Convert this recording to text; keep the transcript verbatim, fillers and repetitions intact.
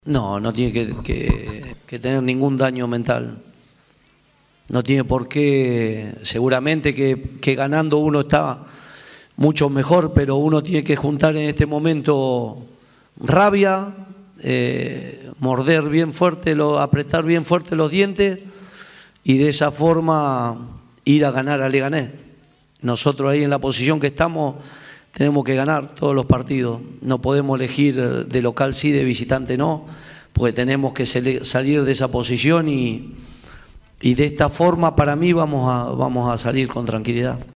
No, no tiene que, que, que tener ningún daño mental. No tiene por qué, seguramente que, que ganando uno está mucho mejor, pero uno tiene que juntar en este momento rabia, eh, morder bien fuerte, lo, apretar bien fuerte los dientes y de esa forma ir a ganar a Leganés. Nosotros ahí en la posición que estamos tenemos que ganar todos los partidos. No podemos elegir de local sí, de visitante no, porque tenemos que salir de esa posición y, y de esta forma para mí vamos a, vamos a salir con tranquilidad.